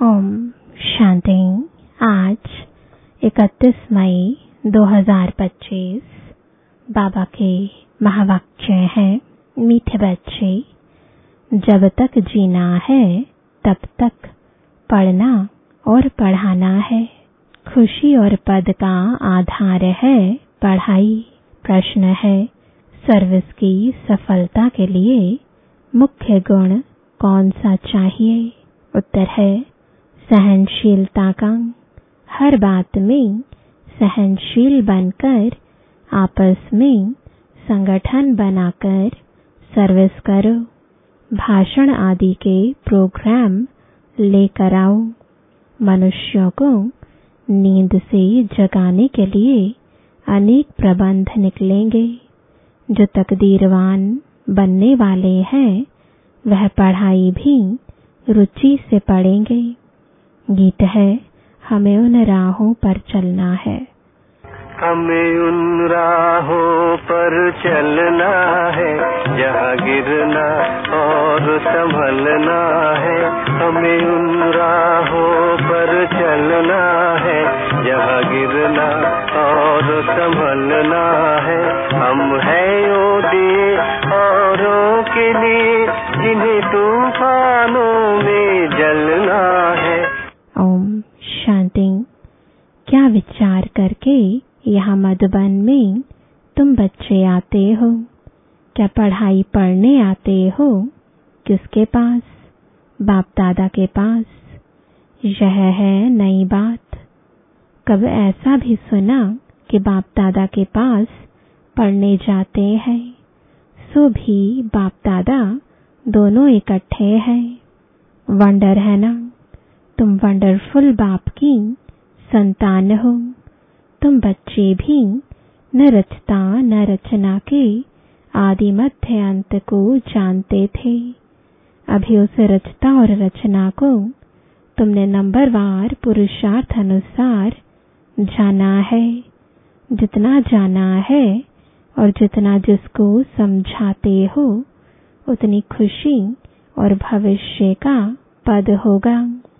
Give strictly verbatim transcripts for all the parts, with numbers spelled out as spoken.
ओम शांति। आज इकतीस मई दो हज़ार पच्चीस बाबा के महावाक्य हैं, मीठे बच्चे, जब तक जीना है तब तक पढ़ना और पढ़ाना है। खुशी और पद का आधार है पढ़ाई। प्रश्न है, सर्विस की सफलता के लिए मुख्य गुण कौन सा चाहिए? उत्तर है सहनशीलता का। हर बात में सहनशील बनकर आपस में संगठन बनाकर सर्विस करो। भाषण आदि के प्रोग्राम लेकर आओ। मनुष्यों को नींद से जगाने के लिए अनेक प्रबंध निकलेंगे। जो तकदीरवान बनने वाले हैं वह पढ़ाई भी रुचि से पढ़ेंगे। गीत है, हमें उन राहों पर चलना है। हमें उन राहों पर चलना है जहाँ गिरना और संभलना है। हमें उन राहों पर चलना है जहाँ गिरना और संभलना है। हम हैं योद्धे औरों के लिए जिन्हें तूफानों में जलना है। ओम शांति। क्या विचार करके यहाँ मधुबन में तुम बच्चे आते हो? क्या पढ़ाई पढ़ने आते हो? किसके पास? बाप दादा के पास। यह है नई बात। कब ऐसा भी सुना कि बाप दादा के पास पढ़ने जाते हैं? सो भी बाप दादा दोनों इकट्ठे हैं। वंडर है ना? तुम वंडरफुल बाप की संतान हो। तुम बच्चे भी न रचता न रचना के आदि मध्य अंत को जानते थे। अभी उस रचता और रचना को तुमने नंबरवार पुरुषार्थ अनुसार जाना है। जितना जाना है और जितना जिसको समझाते हो उतनी खुशी और भविष्य का पद होगा।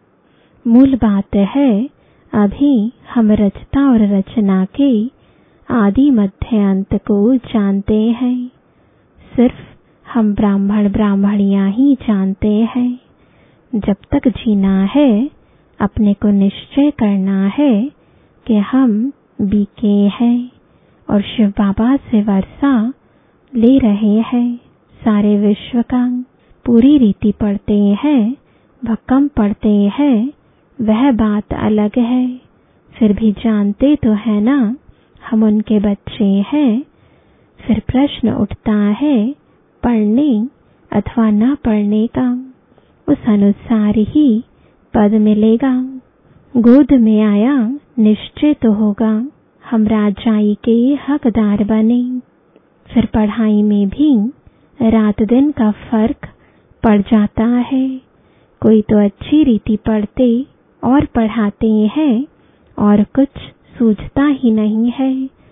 मूल बात है, अभी हम रचता और रचना के आदि मध्य अंत को जानते हैं। सिर्फ हम ब्राह्मण ब्राह्मणियां ही जानते हैं। जब तक जीना है अपने को निश्चय करना है कि हम बीके हैं और शिव बाबा से वर्षा ले रहे हैं। सारे विश्व का पूरी रीति पढ़ते हैं, भक्कम पढ़ते हैं, वह बात अलग है। फिर भी जानते तो है ना हम उनके बच्चे हैं। फिर प्रश्न उठता है पढ़ने अथवा ना पढ़ने का। उस अनुसार ही पद मिलेगा। गोद में आया निश्चय तो होगा हम राजाई के हकदार बने। फिर पढ़ाई में भी रात दिन का फर्क पड़ जाता है। कोई तो अच्छी रीति पढ़ते और पढ़ाते हैं और कुछ सूझता ही नहीं है।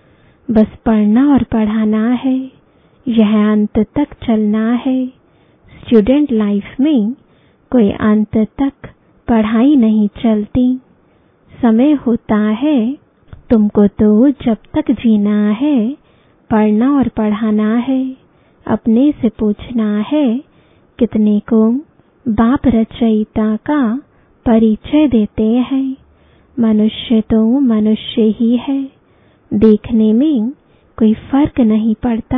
बस पढ़ना और पढ़ाना है। यह अंत तक चलना है। स्टूडेंट लाइफ में कोई अंत तक पढ़ाई नहीं चलती। समय होता है तुमको तो जब तक जीना है पढ़ना और पढ़ाना है। अपने से पूछना है कितने को बाप रचयिता का परिचय देते हैं। मनुष्य तो मनुष्य ही है। देखने में कोई फर्क नहीं पड़ता।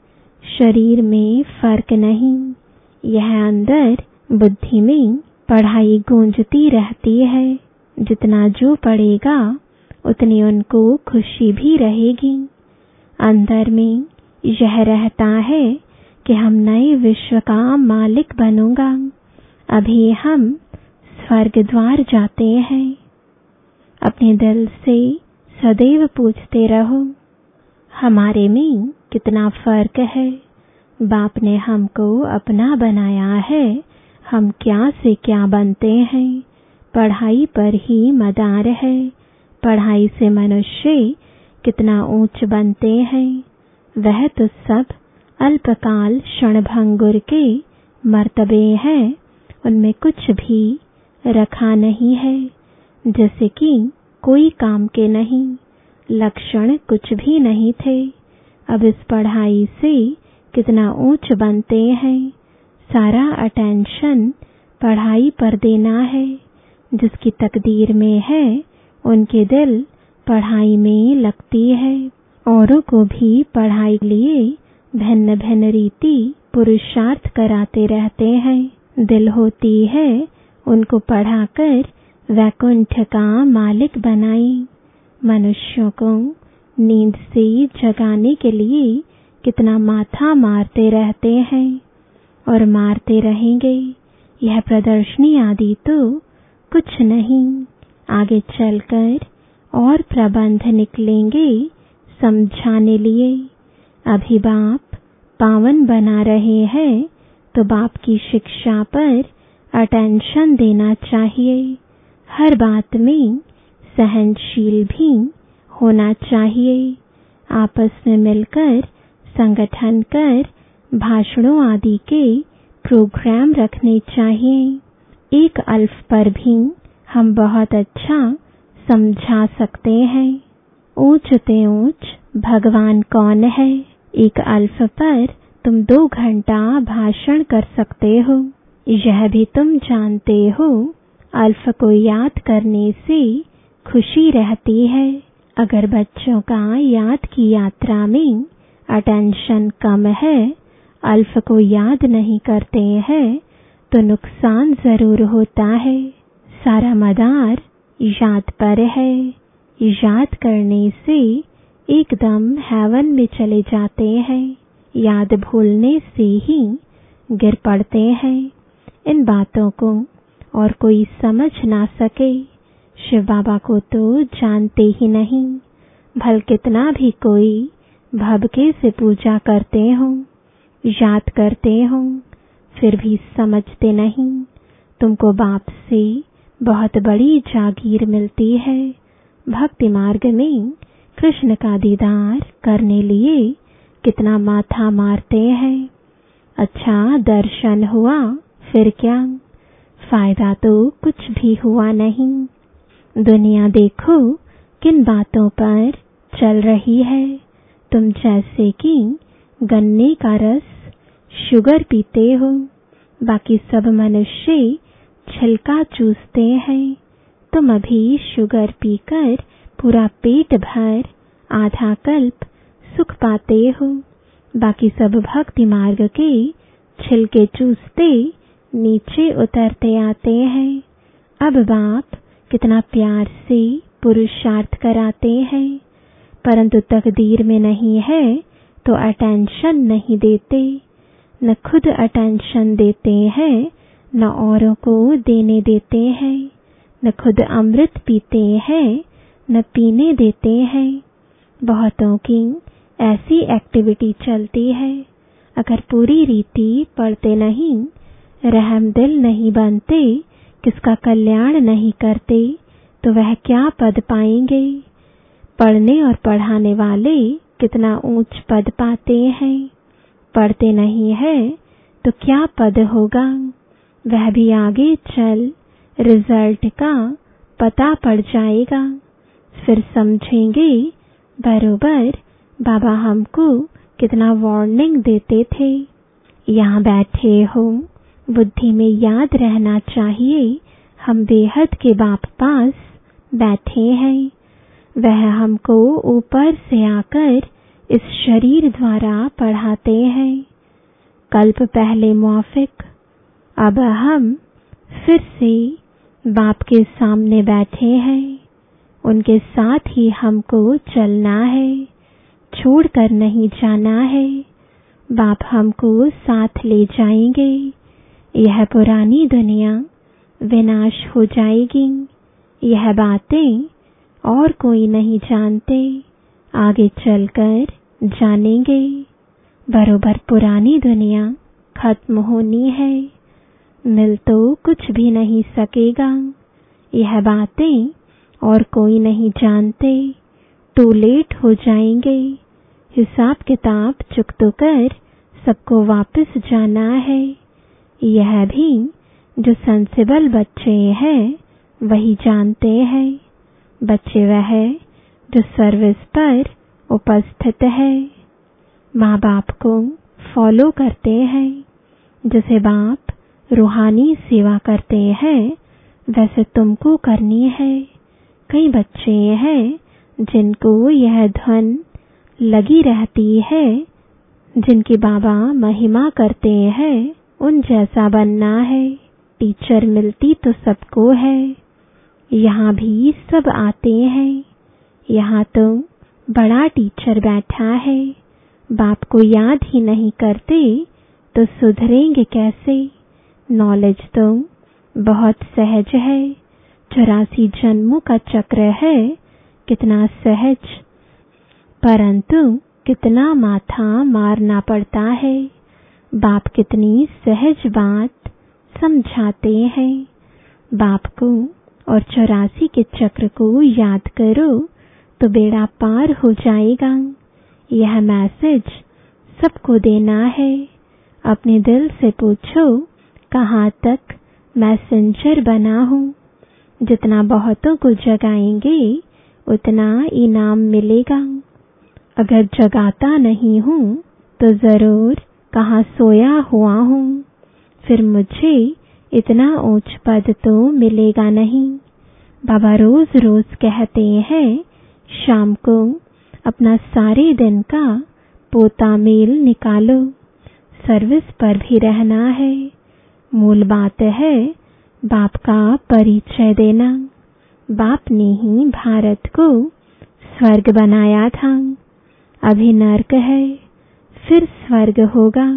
शरीर में फर्क नहीं। यह अंदर बुद्धि में पढ़ाई गूंजती रहती है। जितना जो पढ़ेगा उतनी उनको खुशी भी रहेगी। अंदर में यह रहता है कि हम नए विश्व का मालिक बनूंगा। अभी हम स्वर्ग द्वार जाते हैं। अपने दिल से सदैव पूछते रहो हमारे में कितना फर्क है। बाप ने हमको अपना बनाया है। हम क्या से क्या बनते हैं। पढ़ाई पर ही मदार है। पढ़ाई से मनुष्य कितना ऊंच बनते हैं। वह तो सब अल्पकाल क्षणभंगुर के मर्तबे हैं। उनमें कुछ भी रखा नहीं है, जैसे कि कोई काम के नहीं, लक्षण कुछ भी नहीं थे। अब इस पढ़ाई से कितना ऊंच बनते हैं। सारा अटेंशन पढ़ाई पर देना है। जिसकी तकदीर में है उनके दिल पढ़ाई में लगती है। औरों को भी पढ़ाई के लिए भिन्न भिन्न रीति पुरुषार्थ कराते रहते हैं। दिल होती है उनको पढ़ाकर वैकुंठ का मालिक बनाए। मनुष्यों को नींद से जगाने के लिए कितना माथा मारते रहते हैं और मारते रहेंगे। यह प्रदर्शनी आदि तो कुछ नहीं, आगे चलकर और प्रबंध निकलेंगे समझाने लिए। अभी बाप पावन बना रहे हैं तो बाप की शिक्षा पर अटेंशन देना चाहिए। हर बात में सहनशील भी होना चाहिए। आपस में मिलकर संगठन कर भाषणों आदि के प्रोग्राम रखने चाहिए। एक अल्फ पर भी हम बहुत अच्छा समझा सकते हैं। ऊंच ते ऊंच भगवान कौन है। एक अल्फ पर तुम दो घंटा भाषण कर सकते हो। यह भी तुम जानते हो अल्फ को याद करने से खुशी रहती है। अगर बच्चों का याद की यात्रा में अटेंशन कम है, अल्फ को याद नहीं करते हैं, तो नुकसान जरूर होता है। सारा मदार याद पर है। याद करने से एकदम हेवन में चले जाते हैं। याद भूलने से ही गिर पड़ते हैं। इन बातों को और कोई समझ ना सके। शिव बाबा को तो जानते ही नहीं। भल कितना भी कोई भबके से पूजा करते हो, याद करते हो, फिर भी समझते नहीं। तुमको बाप से बहुत बड़ी जागीर मिलती है। भक्ति मार्ग में कृष्ण का दीदार करने लिए कितना माथा मारते हैं। अच्छा दर्शन हुआ, फिर क्या फायदा, तो कुछ भी हुआ नहीं। दुनिया देखो किन बातों पर चल रही है। तुम जैसे कि गन्ने का रस शुगर पीते हो, बाकी सब मनुष्य छिलका चूसते हैं। तुम अभी शुगर पीकर पूरा पेट भर आधा कल्प सुख पाते हो, बाकी सब भक्ति मार्ग के छिलके चूसते नीचे उतरते आते हैं। अब बाप कितना प्यार से पुरुषार्थ कराते हैं, परंतु तकदीर में नहीं है तो अटेंशन नहीं देते। न खुद अटेंशन देते हैं, न औरों को देने देते हैं। न खुद अमृत पीते हैं, न पीने देते हैं। बहुतों की ऐसी एक्टिविटी चलती है। अगर पूरी रीति पढ़ते नहीं, रहम दिल नहीं बनते, किसका कल्याण नहीं करते, तो वह क्या पद पाएंगे। पढ़ने और पढ़ाने वाले कितना ऊंच पद पाते हैं। पढ़ते नहीं है तो क्या पद होगा। वह भी आगे चल रिजल्ट का पता पड़ जाएगा। फिर समझेंगे बरोबर बाबा हमको कितना वार्निंग देते थे। यहाँ बैठे हो, बुद्धि में याद रहना चाहिए हम बेहद के बाप पास बैठे हैं। वह हमको ऊपर से आकर इस शरीर द्वारा पढ़ाते हैं। कल्प पहले मौफिक, अब हम फिर से बाप के सामने बैठे हैं। उनके साथ ही हमको चलना है, छोड़कर नहीं जाना है। बाप हमको साथ ले जाएंगे। यह पुरानी दुनिया विनाश हो जाएगी। यह बातें और कोई नहीं जानते, आगे चलकर जानेंगे। बरोबर पुरानी दुनिया खत्म होनी है, मिल तो कुछ भी नहीं सकेगा। यह बातें और कोई नहीं जानते, टू लेट हो जाएंगे। हिसाब किताब चुकतो कर सबको वापस जाना है। यह भी जो सेंसिबल बच्चे हैं वही जानते हैं। बच्चे वह जो सर्विस पर उपस्थित है, माँ बाप को फॉलो करते हैं। जैसे बाप रूहानी सेवा करते हैं वैसे तुमको करनी है। कई बच्चे हैं जिनको यह धुन लगी रहती है, जिनकी बाबा महिमा करते हैं, उन जैसा बनना है। टीचर मिलती तो सबको है, यहाँ भी सब आते हैं। यहाँ तो बड़ा टीचर बैठा है, बाप को याद ही नहीं करते तो सुधरेंगे कैसे। नॉलेज तो बहुत सहज है, चौरासी जन्मों का चक्र है, कितना सहज, परंतु कितना माथा मारना पड़ता है। बाप कितनी सहज बात समझाते हैं। बाप को और चौरासी के चक्र को याद करो तो बेड़ा पार हो जाएगा। यह मैसेज सबको देना है। अपने दिल से पूछो कहाँ तक मैसेंजर बना हूँ। जितना बहुतों को जगाएंगे उतना इनाम मिलेगा। अगर जगाता नहीं हूँ तो जरूर कहाँ सोया हुआ हूँ, फिर मुझे इतना ऊंच पद तो मिलेगा नहीं। बाबा रोज रोज कहते हैं शाम को अपना सारे दिन का पोता मेल निकालो, सर्विस पर भी रहना है। मूल बात है बाप का परिचय देना। बाप ने ही भारत को स्वर्ग बनाया था, अभी नर्क है, फिर स्वर्ग होगा।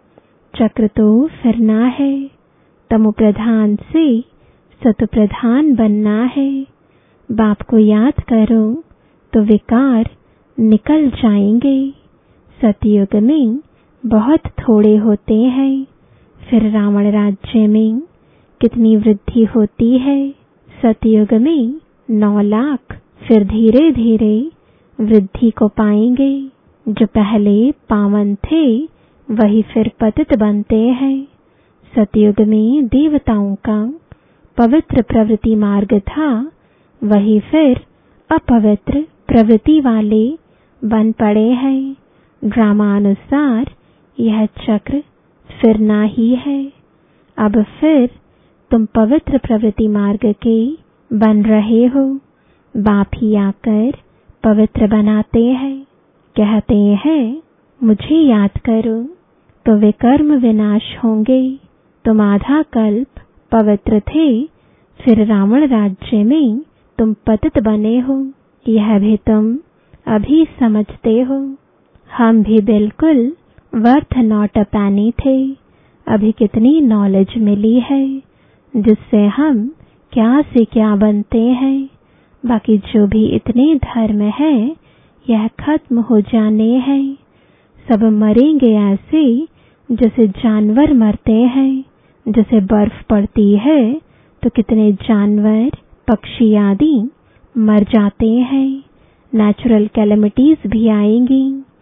चक्र तो फिरना है, तमो प्रधान से सतो प्रधान बनना है। बाप को याद करो तो विकार निकल जाएंगे। सतयुग में बहुत थोड़े होते हैं, फिर रावण राज्य में कितनी वृद्धि होती है। सतयुग में नौ लाख, फिर धीरे धीरे वृद्धि को पाएंगे। जो पहले पावन थे वही फिर पतित बनते हैं। सतयुग में देवताओं का पवित्र प्रवृत्ति मार्ग था, वही फिर अपवित्र प्रवृत्ति वाले बन पड़े हैं। ड्रामानुसार यह चक्र फिरना ही है। अब फिर तुम पवित्र प्रवृत्ति मार्ग के बन रहे हो। बाप ही आकर पवित्र बनाते हैं। कहते हैं मुझे याद करो तो वे कर्म विनाश होंगे। तुम आधा कल्प पवित्र थे, फिर रावण राज्य में तुम पतित बने हो। यह भी तुम अभी समझते हो। हम भी बिल्कुल वर्थ नॉट अ पैनी थे। अभी कितनी नॉलेज मिली है जिससे हम क्या से क्या बनते हैं। बाकी जो भी इतने धर्म है यह खत्म हो जाने हैं। सब मरेंगे ऐसे जैसे जानवर मरते हैं। जैसे बर्फ पड़ती है तो कितने जानवर, पक्षी आदि मर जाते हैं। नेचुरल कैलेमिटीज भी आएंगी,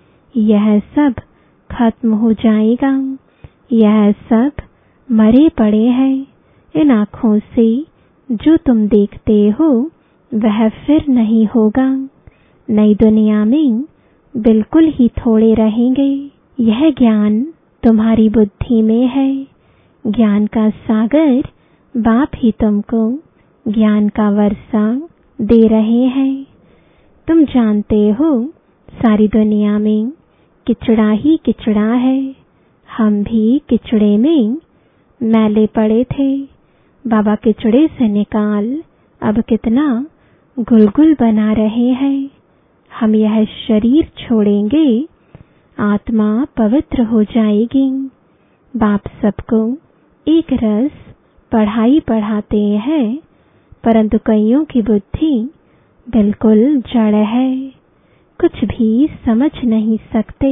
यह सब खत्म हो जाएगा। यह सब मरे पड़े हैं। इन आँखों से जो तुम देखते हो वह फिर नहीं होगा। नई दुनिया में बिल्कुल ही थोड़े रहेंगे। यह ज्ञान तुम्हारी बुद्धि में है। ज्ञान का सागर बाप ही तुमको ज्ञान का वर्षा दे रहे हैं। तुम जानते हो सारी दुनिया में किचड़ा ही किचड़ा है। हम भी किचड़े में मैले पड़े थे। बाबा किचड़े से निकाल अब कितना गुलगुल बना रहे हैं। हम यह शरीर छोड़ेंगे, आत्मा पवित्र हो जाएगी। बाप सबको एक रस पढ़ाई पढ़ाते हैं, परंतु कईयों की बुद्धि बिल्कुल जड़ है, कुछ भी समझ नहीं सकते।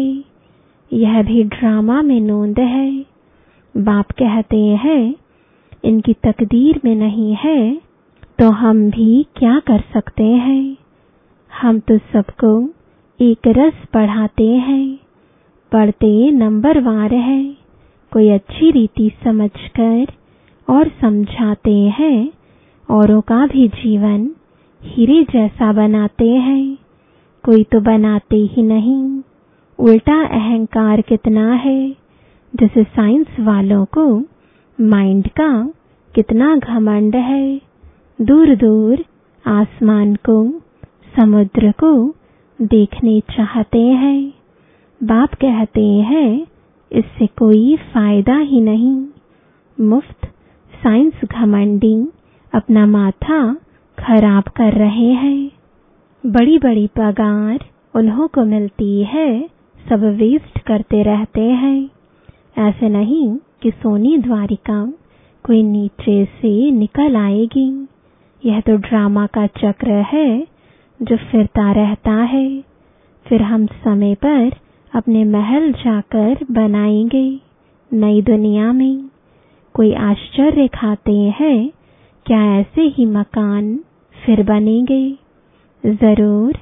यह भी ड्रामा में नोंद है। बाप कहते हैं इनकी तकदीर में नहीं है तो हम भी क्या कर सकते हैं। हम तो सबको एक रस पढ़ाते हैं, पढ़ते नंबर वार है। कोई अच्छी रीति समझकर और समझाते हैं, औरों का भी जीवन हीरे जैसा बनाते हैं। कोई तो बनाते ही नहीं। उल्टा अहंकार कितना है, जैसे साइंस वालों को माइंड का कितना घमंड है। दूर दूर आसमान को, समुद्र को देखने चाहते हैं। बाप कहते हैं इससे कोई फायदा ही नहीं। मुफ्त साइंस घमंडी अपना माथा खराब कर रहे हैं। बड़ी बड़ी पगार उन्हों को मिलती है, सब वेस्ट करते रहते हैं। ऐसे नहीं कि सोनी द्वारिका कोई नीचे से निकल आएगी। यह तो ड्रामा का चक्र है जो फिरता रहता है। फिर हम समय पर अपने महल जाकर बनाएंगे नई दुनिया में। कोई आश्चर्य खाते हैं, क्या ऐसे ही मकान फिर बनेंगे? जरूर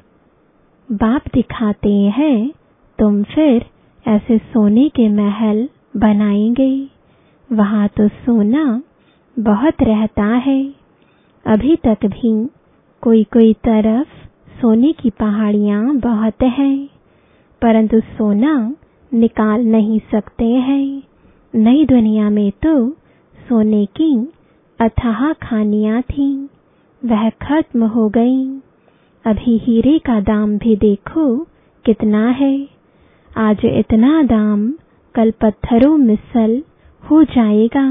बाप दिखाते हैं, तुम फिर ऐसे सोने के महल बनाएंगे। वहां तो सोना बहुत रहता है। अभी तक भी कोई कोई तरफ सोने की पहाड़ियां बहुत हैं, परंतु सोना निकाल नहीं सकते हैं। नई दुनिया में तो सोने की अथाह खानियां थीं, वह खत्म हो गई। अभी हीरे का दाम भी देखो कितना है। आज इतना दाम कल पत्थरों मिसल हो जाएगा।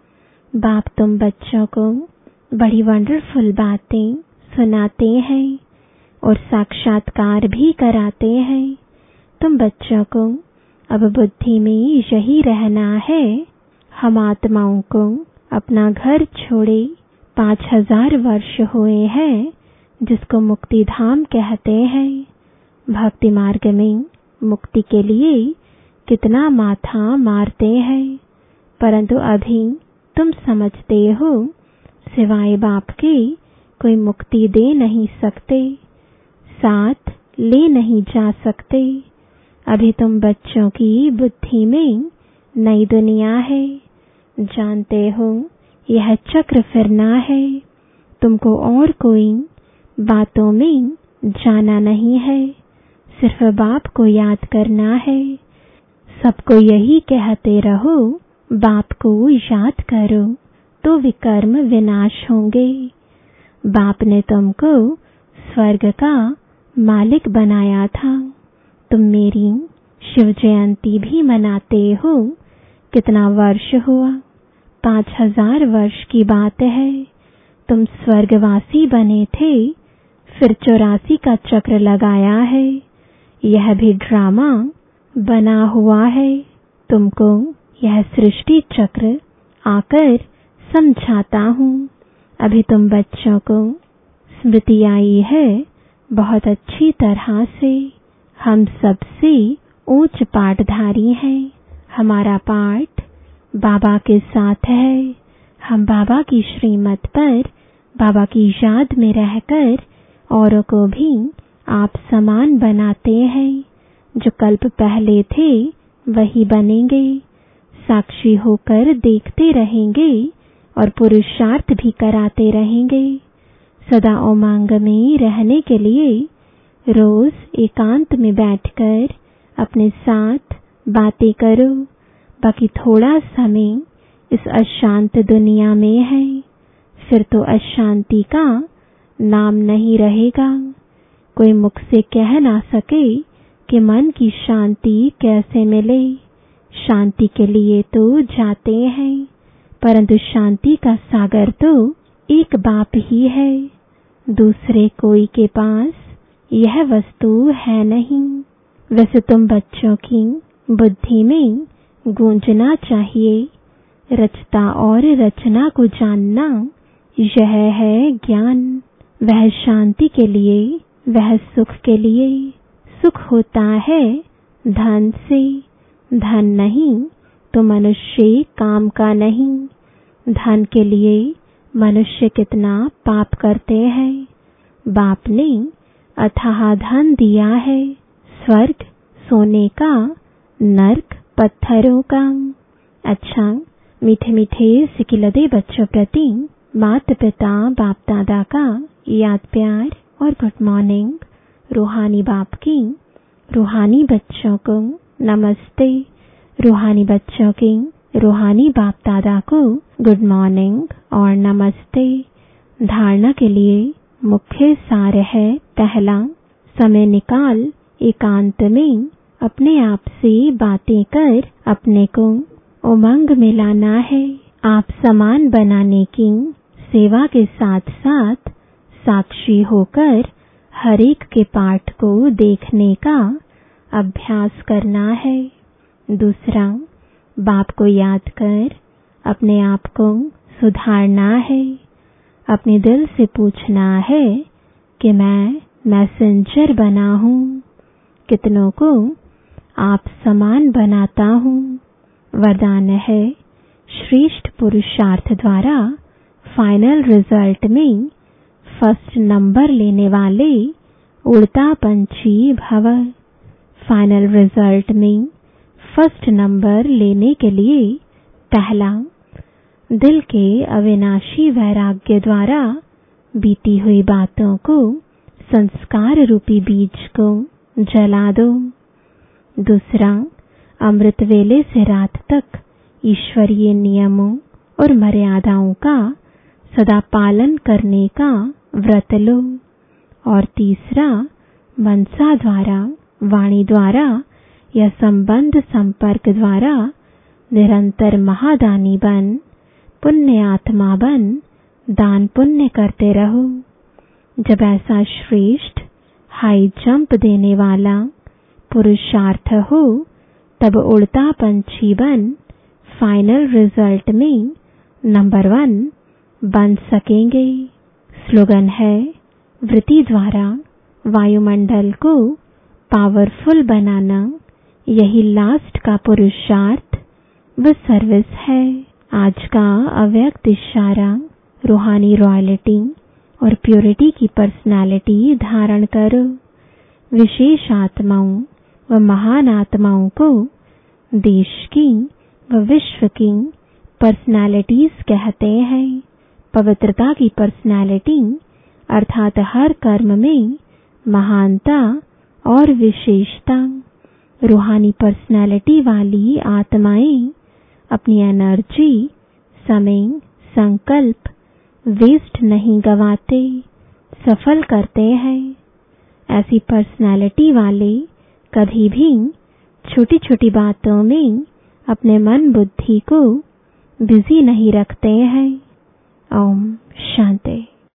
बाप तुम बच्चों को बड़ी वंडरफुल बातें सुनाते हैं और साक्षात्कार भी कराते हैं। तुम बच्चों को अब बुद्धि में यही रहना है। हम आत्माओं को अपना घर छोड़े पांच हजार वर्ष हुए हैं, जिसको मुक्ति धाम कहते हैं। भक्ति मार्ग में मुक्ति के लिए कितना माथा मारते हैं, परंतु अभी तुम समझते हो सिवाय बाप के कोई मुक्ति दे नहीं सकते, साथ ले नहीं जा सकते। अभी तुम बच्चों की बुद्धि में नई दुनिया है। जानते हो यह चक्र फिरना है। तुमको और कोई बातों में जाना नहीं है, सिर्फ बाप को याद करना है। सबको यही कहते रहो, बाप को याद करो तो विकर्म विनाश होंगे। बाप ने तुमको स्वर्ग का मालिक बनाया था। तुम मेरी शिव जयंती भी मनाते हो। कितना वर्ष हुआ? पांच हजार वर्ष की बात है। तुम स्वर्गवासी बने थे, फिर चौरासी का चक्र लगाया है। यह भी ड्रामा बना हुआ है। तुमको यह सृष्टि चक्र आकर समझाता हूँ। अभी तुम बच्चों को स्मृति आई है बहुत अच्छी तरह से। हम सबसे ऊंच पाठधारी हैं। हमारा पाठ बाबा के साथ है। हम बाबा की श्रीमत पर बाबा की याद में रहकर औरों को भी आप समान बनाते हैं। जो कल्प पहले थे वही बनेंगे। साक्षी होकर देखते रहेंगे और पुरुषार्थ भी कराते रहेंगे। सदा उमंग में रहने के लिए रोज एकांत में बैठकर अपने साथ बातें करो। बाकी थोड़ा समय इस अशांत दुनिया में है, फिर तो अशांति का नाम नहीं रहेगा। कोई मुख से कह ना सके कि मन की शांति कैसे मिले। शांति के लिए तो जाते हैं, परंतु शांति का सागर तो एक बाप ही है। दूसरे कोई के पास यह वस्तु है नहीं। वैसे तुम बच्चों की बुद्धि में गूंजना चाहिए। रचता और रचना को जानना यह है ज्ञान। वह शांति के लिए, वह सुख के लिए। सुख होता है धन से, धन नहीं तो मनुष्य काम का नहीं। धन के लिए मनुष्य कितना पाप करते हैं। बाप ने अथाह धन दिया है, स्वर्ग सोने का, नर्क पत्थरों का। अच्छा, मीठे मीठे सिकिलदे बच्चों प्रति माता पिता बाप दादा का याद प्यार और गुड मॉर्निंग। रूहानी बाप की रूहानी बच्चों को नमस्ते। रूहानी बच्चों की रूहानी बाप दादा को गुड मॉर्निंग और नमस्ते। धारणा के लिए मुख्य सार है, पहला, समय निकाल एकांत में अपने आप से बातें कर अपने को उमंग में लाना है। आप समान बनाने की सेवा के साथ साथ साक्षी होकर हर एक के पाठ को देखने का अभ्यास करना है। दूसरा, बाप को याद कर अपने आप को सुधारना है। अपने दिल से पूछना है कि मैं मैसेंजर बना हूँ, कितनों को आप समान बनाता हूँ। वरदान है, श्रेष्ठ पुरुषार्थ द्वारा फाइनल रिजल्ट में फर्स्ट नंबर लेने वाले उड़ता पंछी भव। फाइनल रिजल्ट में फर्स्ट नंबर लेने के लिए पहला, दिल के अविनाशी वैराग्य द्वारा बीती हुई बातों को, संस्कार रूपी बीज को जला दो। दूसरा, अमृत वेले से रात तक ईश्वरीय नियमों और मर्यादाओं का सदा पालन करने का व्रत लो। और तीसरा, मनसा द्वारा, वाणी द्वारा या संबंध संपर्क द्वारा निरंतर महादानी बन, पुण्य आत्मा बन, दान पुण्य करते रहो। जब ऐसा श्रेष्ठ हाई जंप देने वाला पुरुषार्थ हो, तब उड़ता पंछी बन फाइनल रिजल्ट में नंबर वन बन सकेंगे। स्लोगन है, वृत्ति द्वारा वायुमंडल को पावरफुल बनाना, यही लास्ट का पुरुषार्थ व सर्विस है। आज का अव्यक्त इशारा, रूहानी रॉयल्टी और प्योरिटी की पर्सनालिटी धारण करो। विशेष आत्माओं व महान आत्माओं को देश की व विश्व की पर्सनालिटीज कहते हैं। पवित्रता की पर्सनालिटी अर्थात हर कर्म में महानता और विशेषता। रूहानी पर्सनालिटी वाली आत्माएं अपनी एनर्जी, समय, संकल्प वेस्ट नहीं गवाते, सफल करते हैं। ऐसी पर्सनालिटी वाले कभी भी छोटी छोटी बातों में अपने मन बुद्धि को बिजी नहीं रखते हैं। ओम शांति।